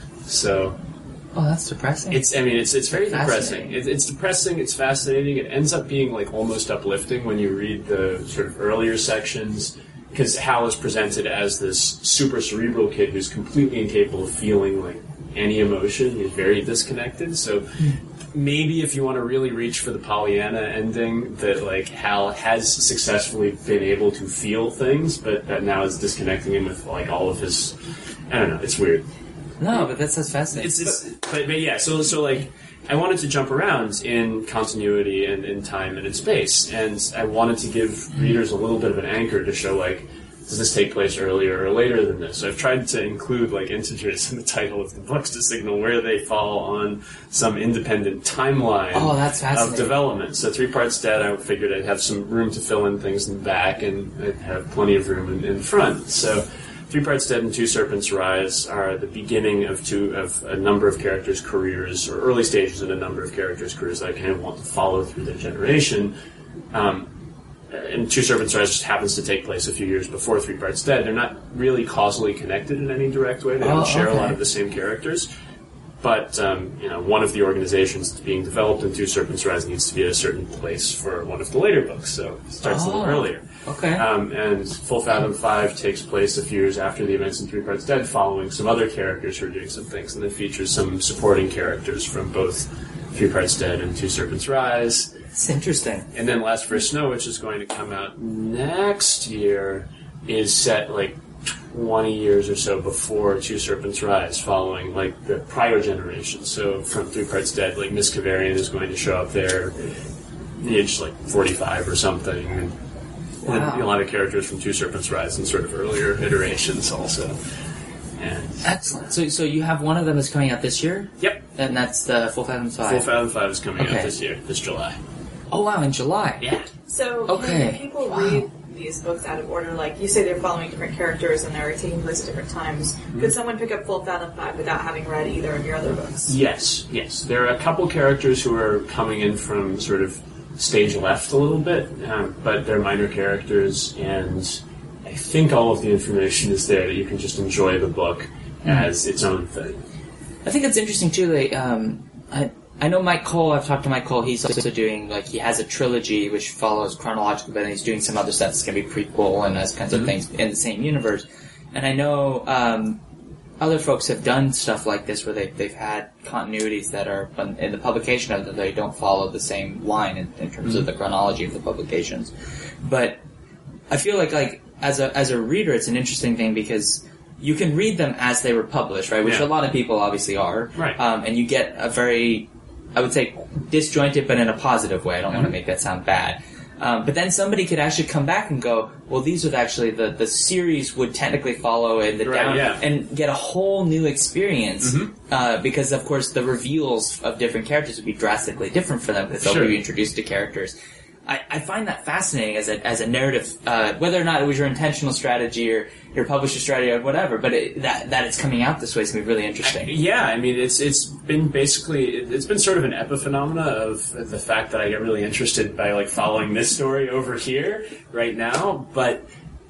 So oh, that's depressing. It's, I mean, it's it's very depressing. It, it's depressing, it's fascinating, it ends up being, like, almost uplifting when you read the sort of earlier sections, because Hal is presented as this super cerebral kid who's completely incapable of feeling, like, any emotion. He's very disconnected, so maybe if you want to really reach for the Pollyanna ending, that, like, Hal has successfully been able to feel things, but that now is disconnecting him with, like, all of his... I don't know, it's weird. No, but that sounds fascinating. It's, it's, but, but yeah, so so like I wanted to jump around in continuity and in time and in space, and I wanted to give readers a little bit of an anchor to show like, does this take place earlier or later than this? So I've tried to include like integers in the title of the books to signal where they fall on some independent timeline oh, that's of development. So Three Parts Dead, I figured I'd have some room to fill in things in the back, and I'd have plenty of room in, in front. So Three Parts Dead and Two Serpents Rise are the beginning of two of a number of characters' careers, or early stages in a number of characters' careers that I kind of want to follow through their generation. Um, and Two Serpents Rise just happens to take place a few years before Three Parts Dead. They're not really causally connected in any direct way. They don't oh, share okay. a lot of the same characters. But um, you know, one of the organizations that's being developed in Two Serpents Rise needs to be at a certain place for one of the later books, so it starts oh, a little earlier. Okay. Um, and Full Fathom five takes place a few years after the events in Three Parts Dead, following some other characters who are doing some things, and then features some supporting characters from both Three Parts Dead and Two Serpents Rise. It's interesting. And then Last First Snow, which is going to come out next year, is set like twenty years or so before Two Serpents Rise, following like the prior generation. So from Three Parts Dead, like Miss Kavarian is going to show up there, age like forty-five or something. And wow. then a lot of characters from Two Serpents Rise in sort of earlier iterations also. And excellent. So, so you have one of them is coming out this year? Yep. And that's the Full Fathom five? Full Fathom five is coming okay. out this year, this July. Oh, wow, in July? Yeah. So, okay. can people wow. read these books out of order? Like, you say they're following different characters and they're taking place at different times. Mm-hmm. Could someone pick up Full Fathom five without having read either of your other books? Yes, yes. There are a couple characters who are coming in from sort of stage left a little bit, um, but they're minor characters, and I think all of the information is there that you can just enjoy the book as its own thing. I think it's interesting too. Like, um, I I know Mike Cole. I've talked to Mike Cole. He's also doing like he has a trilogy which follows chronologically, but then he's doing some other stuff that's going to be prequel and those kinds mm-hmm. of things in the same universe. And I know um, other folks have done stuff like this where they they've had continuities that are in the publication of them. They don't follow the same line in, in terms mm-hmm. of the chronology of the publications. But I feel like like as a as a reader, it's an interesting thing because you can read them as they were published, right? Which yeah. a lot of people obviously are. Right. Um, and you get a very, I would say, disjointed, but in a positive way. I don't mm-hmm. want to make that sound bad. Um, but then somebody could actually come back and go, well, these would actually, the, the series would technically follow in the right, down, yeah. and get a whole new experience, mm-hmm. uh, because of course the reveals of different characters would be drastically different for them because they'll sure. be introduced to characters. I, I find that fascinating as a as a narrative, uh, whether or not it was your intentional strategy or your publisher strategy or whatever. But it, that that it's coming out this way is going to be really interesting. I, yeah, I mean, it's it's been basically it's been sort of an epiphenomena of the fact that I get really interested by like following this story over here right now, but.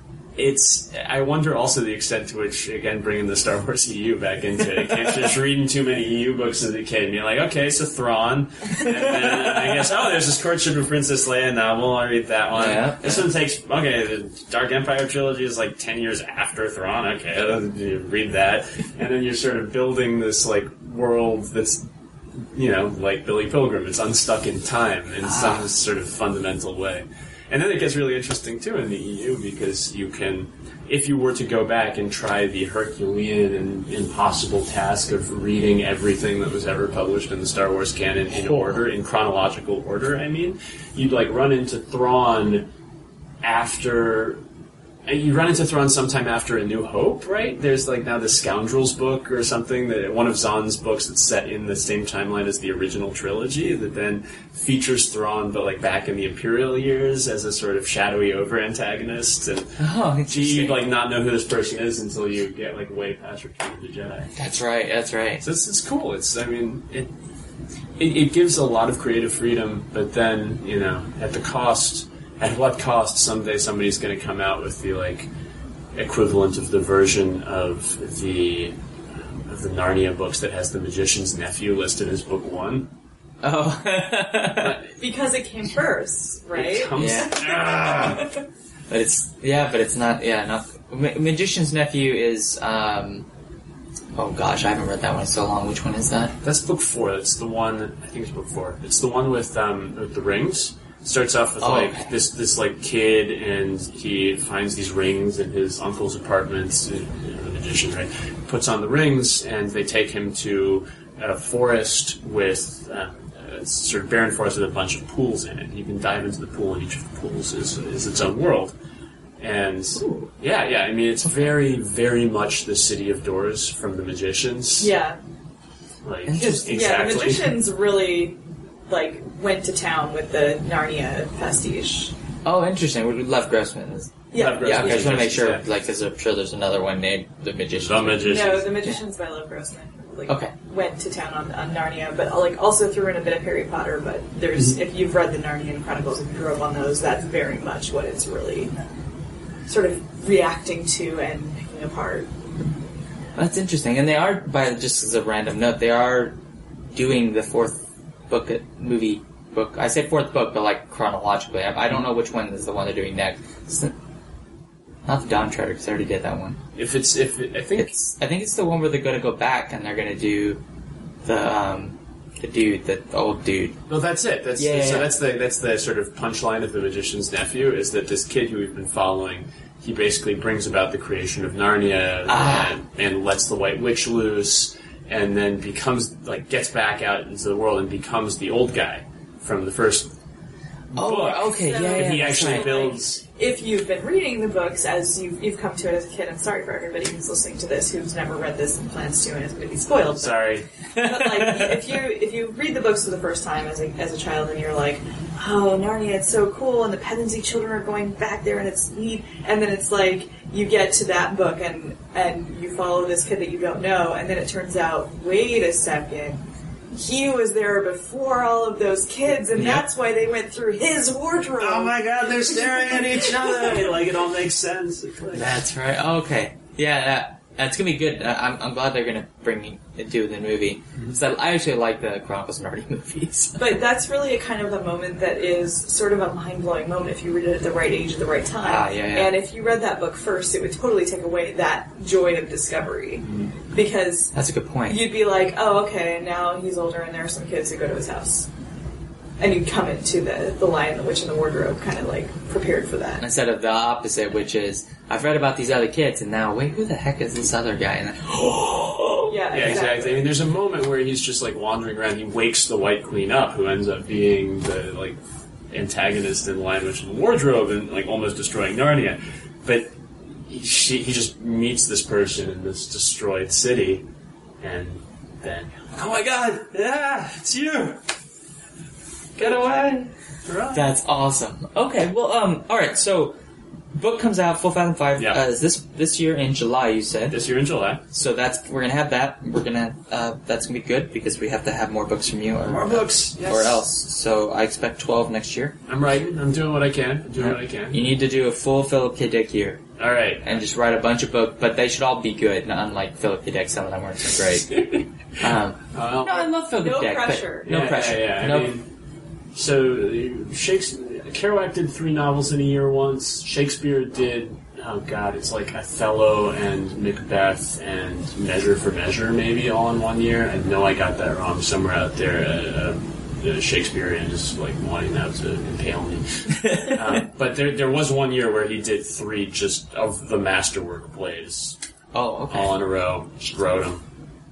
It's. I wonder also the extent to which, again, bringing the Star Wars E U back into it, kids just reading too many E U books as a kid and being like, okay, so Thrawn, and then I guess, oh, there's this Courtship of Princess Leia novel, I read that one. Yeah, this yeah. one takes, okay, the Dark Empire trilogy is like ten years after Thrawn, okay, you read that, and then you're sort of building this, like, world that's, you know, like Billy Pilgrim, it's unstuck in time in ah. some sort of fundamental way. And then it gets really interesting, too, in the E U, because you can, if you were to go back and try the Herculean and impossible task of reading everything that was ever published in the Star Wars canon in order, in chronological order, I mean, you'd, like, run into Thrawn after... You run into Thrawn sometime after A New Hope, right? There's, like, now the Scoundrels book or something, that one of Zahn's books that's set in the same timeline as the original trilogy that then features Thrawn, but, like, back in the Imperial years as a sort of shadowy over-antagonist. And oh, you, like, not know who this person is until you get, like, way past Return of the Jedi. That's right, that's right. So it's, it's cool. It's, I mean, it, it it gives a lot of creative freedom, but then, you know, at the cost... At what cost someday somebody's going to come out with the like equivalent of the version of the of the Narnia books that has the magician's nephew listed as book one? Oh, because it came first, right? It comes, yeah. But it's yeah, but it's not yeah. Not Ma- magician's nephew is. Um, oh gosh, I haven't read that one in so long. Which one is that? That's book four. That's the one. I think it's book four. It's the one with um with the rings. Starts off with, oh, like, okay. this, this, like, kid, and he finds these rings in his uncle's apartment, you know, the magician, right? Puts on the rings, and they take him to a forest with, uh, a sort of barren forest with a bunch of pools in it. You can dive into the pool, and each of the pools is, is its own world. And, Ooh. yeah, yeah, I mean, it's very, very much the City of Doors from The Magicians. Yeah. Like, exactly. Yeah, The Magicians really... like, went to town with the Narnia pastiche. Oh, interesting. Lev Grossman is... Yeah. Lev Grossman yeah, okay, I just want to make sure, yeah. like, because I'm sure there's another one named The Magicians. The Magicians. No, The Magicians by Lev Grossman. Like, okay. Went to town on, on Narnia, but, like, also threw in a bit of Harry Potter, but there's, if you've read the Narnian Chronicles and grew up on those, that's very much what it's really sort of reacting to and picking apart. That's interesting. And they are, by just as a random note, they are doing the fourth book, movie book. I say fourth book, but like chronologically. I, I don't know which one is the one they're doing next. It's the, not the Dawn Treader, because I already did that one. If it's, if it, I think it's, I think it's the one where they're going to go back and they're going to do the um, the dude, the old dude. Well, that's it. That's yeah, so yeah. that's the that's the sort of punchline of The Magician's Nephew is that this kid who we've been following, he basically brings about the creation of Narnia ah. and, and lets the White Witch loose. And then becomes, like, gets back out into the world and becomes the old guy from the first oh, book. okay, so yeah, yeah. He actually right. builds... If you've been reading the books as you've, you've come to it as a kid, I'm sorry for everybody who's listening to this who's never read this and plans to and is going to be spoiled. But, sorry. But, like, if you if you read the books for the first time as a, as a child and you're like, oh, Narnia, it's so cool, and the Pevensey children are going back there, and it's neat. And then it's like, you get to that book, and, and you follow this kid that you don't know, and then it turns out, wait a second, he was there before all of those kids, and yep. that's why they went through his wardrobe. Oh my god, they're staring at each other! Like, it all makes sense. That's right. Okay. Yeah, that, that's gonna be good. Uh, I'm, I'm glad they're gonna bring it to the movie. Mm-hmm. So I actually like the Chronicles of Narnia movies. But that's really a kind of a moment that is sort of a mind-blowing moment if you read it at the right age at the right time. Ah, yeah, yeah. And if you read that book first, it would totally take away that joy of discovery. Mm-hmm. Because that's a good point. You'd be like, oh, okay, and now he's older and there are some kids who go to his house. And you'd come into the, the Lion, the Witch, and the Wardrobe kind of like prepared for that. Instead of the opposite, which is, I've read about these other kids, and now, wait, who the heck is this other guy? And then, oh, yeah, yeah, exactly. exactly. I mean, there's a moment where he's just like wandering around. He wakes the White Queen up, who ends up being the like antagonist in Lion, Witch, and the Wardrobe, and like almost destroying Narnia. But he, she, he just meets this person in this destroyed city, and then, oh my god, yeah, it's you. Get away! Right. That's awesome. Okay, well, um, alright, so, book comes out, Full Fathom five, yeah. uh, this this year in July, you said? This year in July. So that's, we're gonna have that, we're gonna, uh, that's gonna be good, because we have to have more books from you. Or, more books, yes. Or else. So I expect twelve next year. I'm writing, I'm doing what I can, I'm doing yeah. what I can. You need to do a full Philip K. Dick year. Alright. And just write a bunch of books, but they should all be good, not unlike Philip K. Dick, some of them weren't so great. um, uh, no, I love Philip no K. Dick. Pressure. No yeah, pressure. Yeah, yeah. No I mean, so, Shakespeare, Kerouac did three novels in a year once. Shakespeare did, oh god, it's like Othello and Macbeth and Measure for Measure, maybe, all in one year. I know I got that wrong. Somewhere out there, uh, uh, Shakespearean is like wanting now to impale me. um, but there, there was one year where he did three just of the masterwork plays. Oh, okay. All in a row. Just wrote them.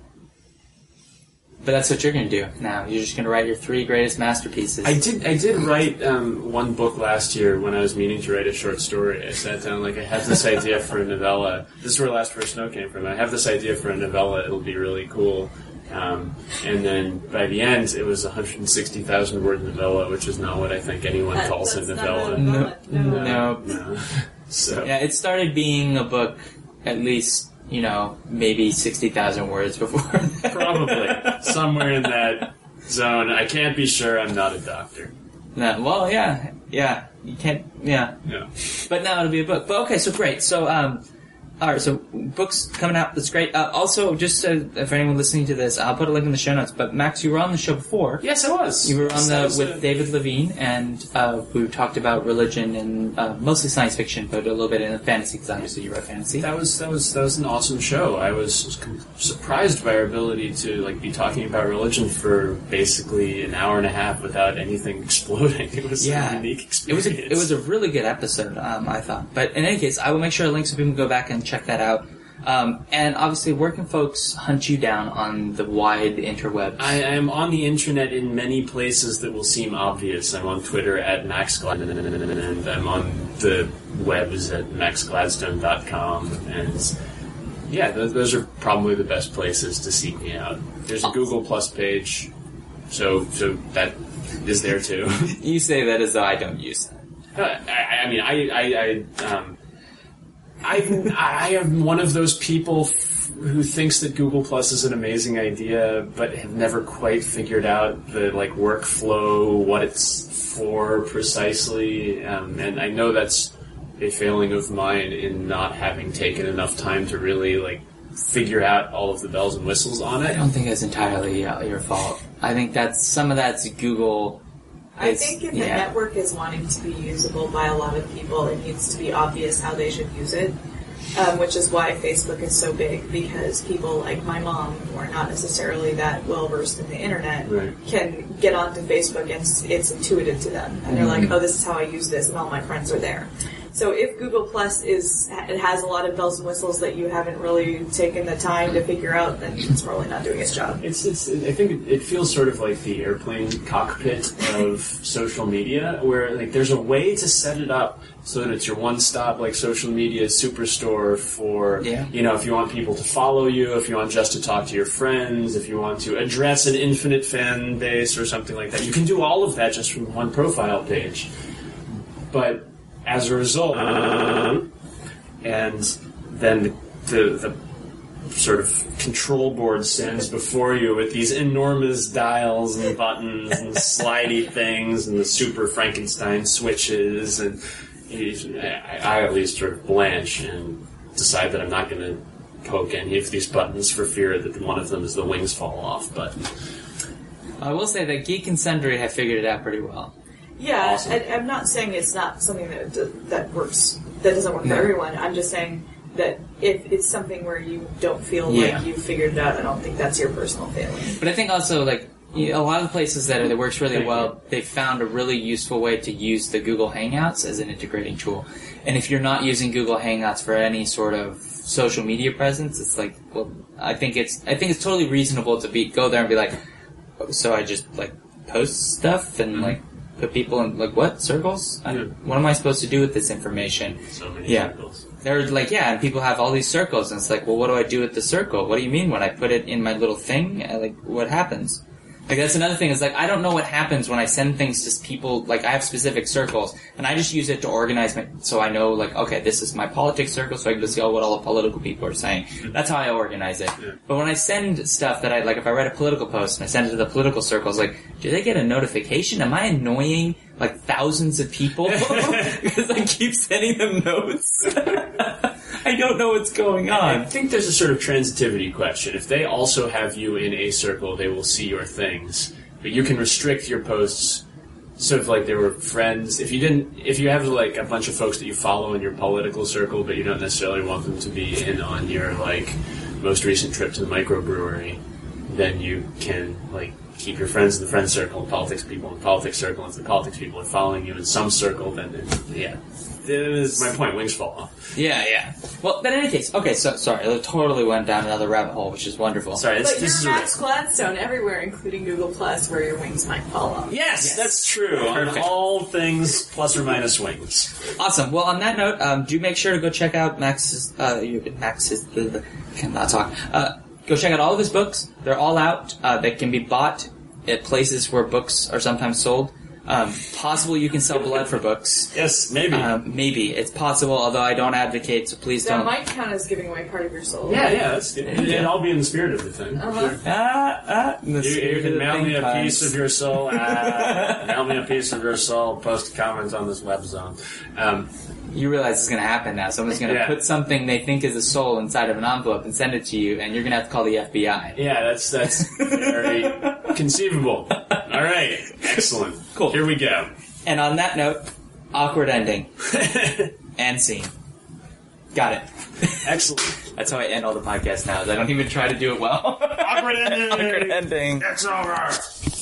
But that's what you're going to do now. You're just going to write your three greatest masterpieces. I did I did write um, one book last year when I was meaning to write a short story. I sat down, like, I have this idea for a novella. This is where Last First Snow came from. I have this idea for a novella. It'll be really cool. Um, and then by the end, it was a one hundred sixty thousand word novella, which is not what I think anyone that, calls a novella. Not a novella. No. No. No. no. no. So. Yeah, it started being a book at least, you know, maybe sixty thousand words before that. Probably. Somewhere in that zone. I can't be sure. I'm not a doctor. No, well, yeah. Yeah. You can't, yeah. Yeah. But now it'll be a book. But okay, so great. So, um, alright, so books coming out. That's great. Uh, also, just uh, for anyone listening to this, I'll put a link in the show notes. But Max, you were on the show before. Yes, I was. You were on the was, with uh, David Levine, and uh, we talked about religion and uh, mostly science fiction, but a little bit in fantasy because obviously you wrote fantasy. That was that was that was an awesome show. I was, was com- surprised by our ability to like be talking about religion for basically an hour and a half without anything exploding. It was yeah. a unique experience. It was a, it was a really good episode, um, I thought. But in any case, I will make sure I link so people can go back and check that out. Um, and obviously, where can folks hunt you down on the wide interwebs? I am on the internet in many places that will seem obvious. I'm on Twitter at MaxGladstone, and I'm on the webs at max gladstone dot com. And yeah, those, those are probably the best places to seek me out. There's a Google Plus page, so so that is there too. You say that as though I don't use that. Uh, I, I mean, I, I, I um. I I am one of those people f- who thinks that Google Plus is an amazing idea, but have never quite figured out the like workflow, what it's for precisely, um, and I know that's a failing of mine in not having taken enough time to really like figure out all of the bells and whistles on it. I don't think it's entirely uh, your fault. I think that's some of that's Google. I think if yeah. a network is wanting to be usable by a lot of people, it needs to be obvious how they should use it, um, which is why Facebook is so big, because people like my mom, who are not necessarily that well-versed in the internet, right. can get onto Facebook and it's, it's intuitive to them. And they're mm-hmm. like, oh, this is how I use this, and all my friends are there. So if Google Plus is it has a lot of bells and whistles that you haven't really taken the time to figure out, then it's probably not doing its job. It's, it's, I think it feels sort of like the airplane cockpit of social media, where like there's a way to set it up so that it's your one-stop like social media superstore for, yeah. you know, if you want people to follow you, if you want just to talk to your friends, if you want to address an infinite fan base or something like that. You can do all of that just from one profile page. But as a result, and then the, the, the sort of control board stands before you with these enormous dials and buttons and slidey things and the super Frankenstein switches, and I, I at least sort of blanch and decide that I'm not going to poke any of these buttons for fear that one of them is the wings fall off. But I will say that Geek and Sundry have figured it out pretty well. Yeah, Awesome. I, I'm not saying it's not something that that works, that doesn't work No. for everyone. I'm just saying that if it's something where you don't feel Yeah. like you've figured it out, I don't think that's your personal failing. But I think also, like, you know, a lot of the places that it works really well, they found a really useful way to use the Google Hangouts as an integrating tool. And if you're not using Google Hangouts for any sort of social media presence, it's like, well, I think it's, I think it's totally reasonable to be, go there and be like, so I just, like, post stuff and, like, put people in, like, what? Circles? I, what am I supposed to do with this information? So many yeah. circles. They're like, yeah, and people have all these circles, and it's like, well, what do I do with the circle? What do you mean when I put it in my little thing? Uh, Like, what happens? Like, that's another thing, is like, I don't know what happens when I send things to people, like, I have specific circles, and I just use it to organize my, so I know, like, okay, this is my politics circle, so I can just see what all the political people are saying. That's how I organize it. Yeah. But when I send stuff that I, like, if I write a political post and I send it to the political circles, like, do they get a notification? Am I annoying, like, thousands of people? Because I keep sending them notes. I don't know what's going on. I think there's a sort of transitivity question. If they also have you in a circle, they will see your things. But you can restrict your posts sort of like they were friends. If you didn't, if you have like a bunch of folks that you follow in your political circle, but you don't necessarily want them to be in on your like most recent trip to the microbrewery, then you can like keep your friends in the friend circle, and politics people in the politics circle. And if the politics people are following you in some circle, then, then yeah. That is my point. Wings fall off. Yeah, yeah. Well, but in any case, okay, so, sorry, I totally went down another rabbit hole, which is wonderful. Sorry, this, But this is you're a Max Gladstone everywhere, including Google Plus, where your wings might fall off. Yes, Yes. that's true. Perfect. On all things plus or minus wings. Awesome. Well, on that note, um, do make sure to go check out Max's, uh, you- Max's, uh, cannot talk. Uh, go check out all of his books. They're all out. Uh, they can be bought at places where books are sometimes sold. Um, possible you can sell blood for books. Yes, maybe. Um, maybe. It's possible, although I don't advocate, so please That don't. might count as giving away part of your soul. yeah, yeah, that's good. It'd all be in the spirit of the thing. Uh-huh. Ah, ah, in the You, spirit you of can the mail thing me a times. piece of your soul. Ah, mail me a piece of your soul. Post comments on this web zone. Um, You realize it's going to happen now. Someone's going to Yeah. put something they think is a soul inside of an envelope and send it to you, and you're going to have to call the F B I. yeah, that's that's very conceivable. All right, excellent. Cool. Here we go. And on that note, awkward ending. And scene. Got it. Excellent. That's how I end all the podcasts now, is I don't even try to do it well. Awkward ending. Awkward ending. It's over.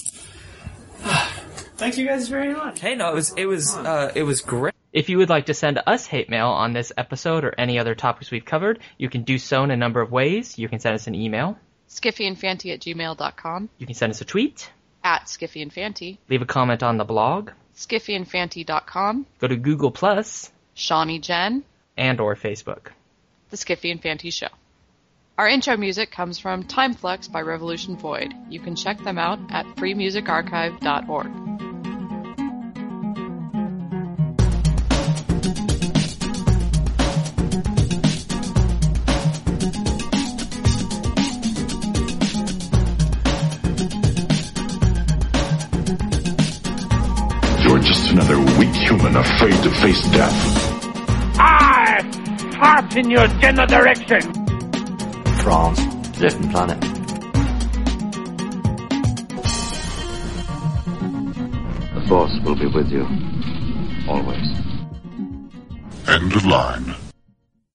Thank you guys very much. Hey, no, it was, it was, uh, it was great. If you would like to send us hate mail on this episode or any other topics we've covered, you can do so in a number of ways. You can send us an email. skiffyandfanty at gmail dot com. You can send us a tweet. At skiffyandfanty. Leave a comment on the blog. skiffyandfanty dot com. Go to Google Plus. Shawnee Jen. And or Facebook. The Skiffy and Fanty Show. Our intro music comes from Timeflux by Revolution Void. You can check them out at free music archive dot org. You're just another weak human afraid to face death. I fart in your general direction. France, different planet. The Force will be with you, always. End of line.